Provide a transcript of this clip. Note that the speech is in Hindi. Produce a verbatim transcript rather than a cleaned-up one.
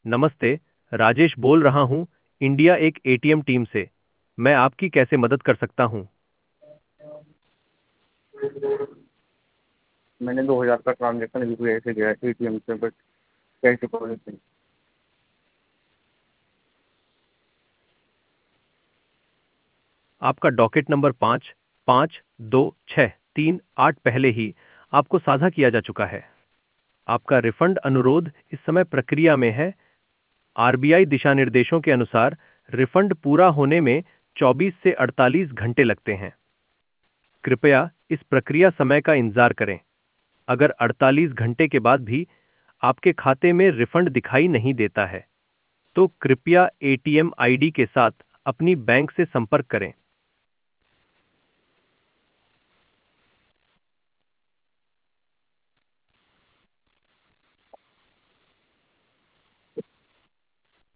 नमस्ते, राजेश बोल रहा हूँ, इंडिया एक एटीएम टीम से। मैं आपकी कैसे मदद कर सकता हूँ? मैंने दो हज़ार का ट्रांजेक्शन यूपीआई से किया है एटीएम से, बट कैश डिपॉजिट नहीं। आपका डॉकेट नंबर पाँच पाँच दो छः तीन आठ पहले ही आपको साझा किया जा चुका है। आपका रिफंड अनुरोध इस समय प्रक्रिया में है। आरबीआई दिशा निर्देशों के अनुसार रिफंड पूरा होने में चौबीस से अड़तालीस घंटे लगते हैं। कृपया इस प्रक्रिया समय का इंतजार करें। अगर अड़तालीस घंटे के बाद भी आपके खाते में रिफंड दिखाई नहीं देता है, तो कृपया एटीएम आईडी के साथ अपनी बैंक से संपर्क करें।